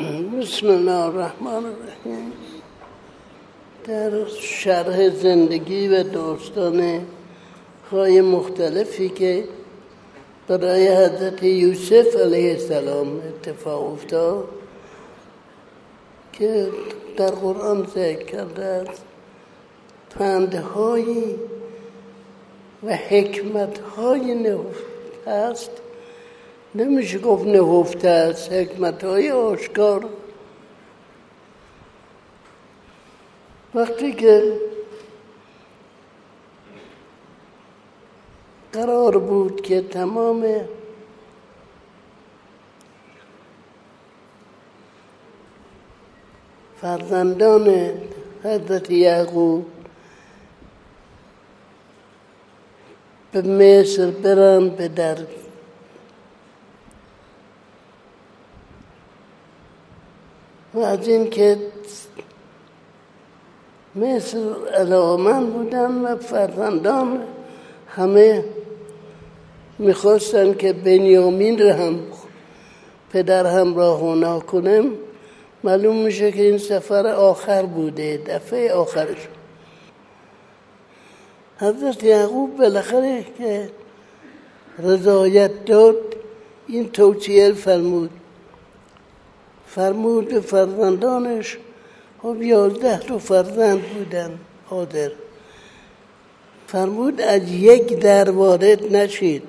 بسم الله الرحمن الرحیم. در شرح زندگی و داستان های مختلفی که برای حضرت یوسف علیه السلام اتفاق افتاد که در قرآن ذکر کرده است، پندهایی و حکمت‌های نهفته است. نمیشه گفت نهفته است، حکمت‌های آشکار. وقتی که قرار بود که تمام فرزندان حضرت یعقوب به مصر برن به در و از این که مصر علاقه‌مند بودن و فرزندان همه میخواستن که بنیامین رو هم پدر همراه اونا کنم. معلوم میشه که این سفر آخر بوده، دفعه آخرش. حضرت یعقوب بالاخره که رضایت داد، این توصیه فرمود به فرزندانش. خب 11 تا فرزند بودن حاضر. فرمود از یک در وارد نشید.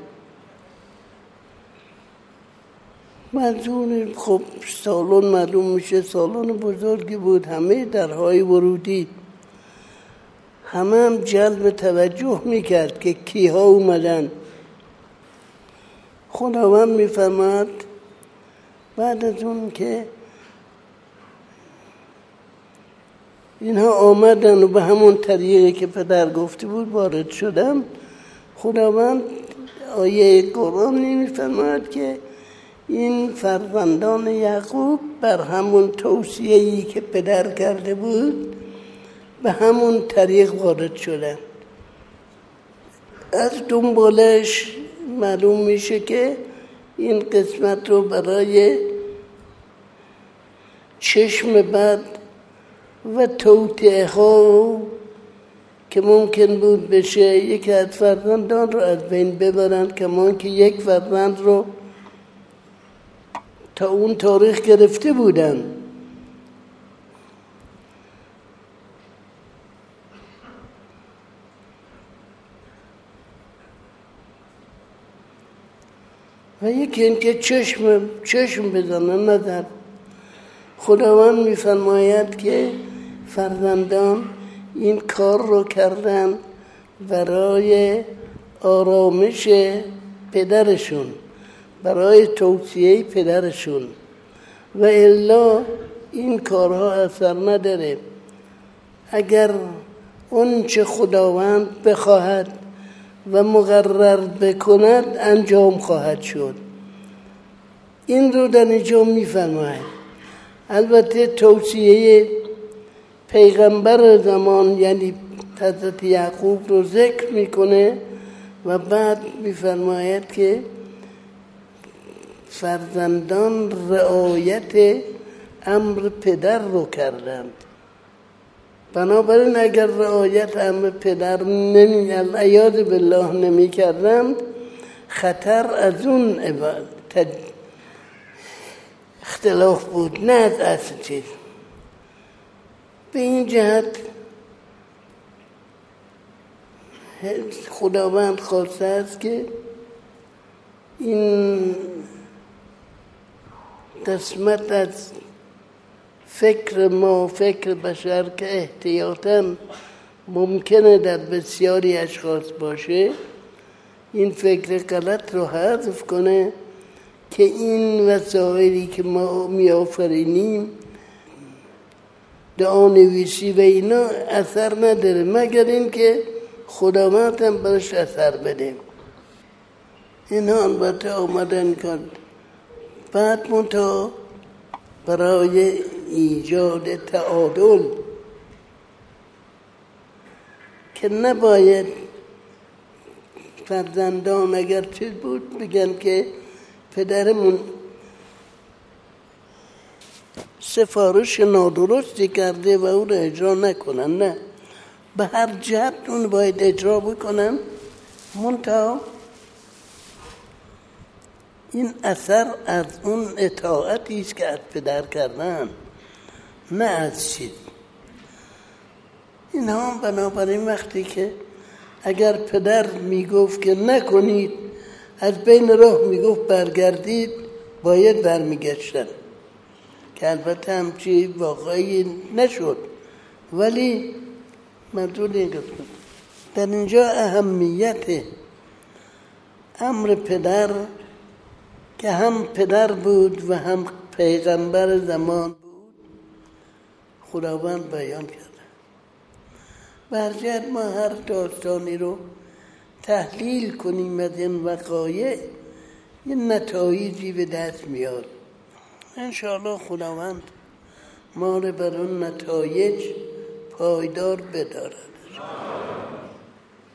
منظور خب سالن معلوم میشه سالن بزرگی بود، همه درهای ورودی، هم جلب توجه میکرد که کیها اومدن. خداوند میفرماد بعد از اون که اینها آمدن و به همون طریقی که پدر گفته بود وارد شدن، خداوند آیه قرآن میفرماد که این فرزندان یعقوب بر همون توصیه‌ای که پدر کرده بود به همون طریق وارد شدن. از دنبالش معلوم میشه که این قسمت رو برای چشم بد و توطئه ها که ممکن بود بشه یکی از فرزندان رو از بین ببرن، کمان که یک فرزند رو تا اون تاریخ گرفته بودن. و یکی این که چشم بزنن نظر. خداوند میفرماید که فرزندان این کار رو کردن برای آرامش پدرشون، برای توصیه پدرشون، و الا این کارها اثر نداره. اگر اون چه خداوند بخواهد و مقرر بکند انجام خواهد شد. این رو در اینجا میفرماید. البته توصیه پیغمبر زمان یعنی حضرت یعقوب رو ذکر میکنه و بعد میفرماید که فرزندان رعایت امر پدر رو کردند. بنابراین اگر رعایت امر پدر عیاذ بالله نمی کردند، خطر از اون اختلاف بود، نه از اصل چیز. به این جهت خداوند خواسته است که این قسمت از فکر بشر که احتیاطاً ممکنه در بسیاری اشخاص باشه، این فکر غلط رو حذف کنه که این وسایلی که ما میآفرینیم، دعانویسی و اینا اثر نداره مگر این که خداوند هم برش اثر بده. اینا البته آمدن کرد. بعد منتها برای ایجاد تعادل که نباید فرزندان اگر چیز بود بگن که پدرمون سفارش نادرستی کرده و او را اجرا نکنن. نه، به هر جهت اون باید اجرا بکنن. منتها این اثر از اون اطاعتی است که از پدر کردن، نه از چیز. این هم بنابراین وقتی که اگر پدر میگفت که نکنید، از بین راه میگفت برگردید، باید برمیگشتن، که البته همچی واقعی نشد. ولی منظور این گفتم در اینجا اهمیت امر پدر که هم پدر بود و هم پیغمبر زمان بود خداوند بیان کرده. برجت ما هر داستانی رو تحلیل کنیم از این وقایع یه نتایجی به دست میاد. انشاءالله خداوند ما رو بر اون نتایج پایدار بدارد.